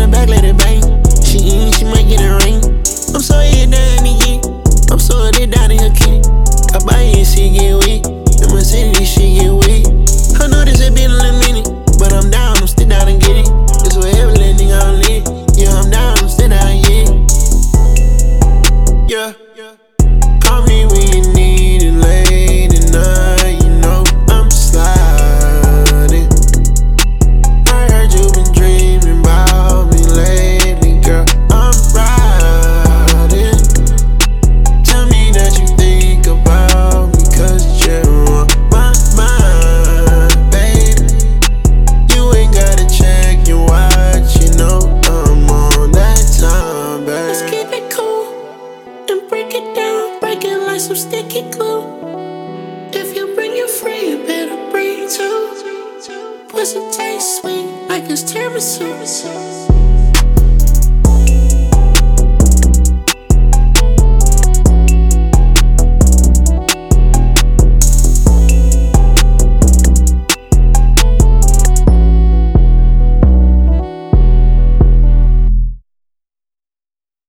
her back, let it bang. She eat, she might get a ring. I'm so hit down to get. I'm so lit down in her kitty. I buy it, she get weak. In my city, this shit get weak. I know this had been a little minute, but I'm down, I'm still down and get it. This whatever little nigga I'm lit. Yeah, I'm down, I'm still down and get it. Yeah. Call me when you need it late at night, you know I'm sliding. I heard you been dreaming about me lately, girl, I'm riding. Tell me that you think about me, cause you're on my mind, baby. You ain't gotta check your watch, you know I'm on that time, baby. Let's keep it cool and break it down, break it like some sticky glue. If you bring your friend, you better bring two. Pussy taste sweet like it's tiramisu.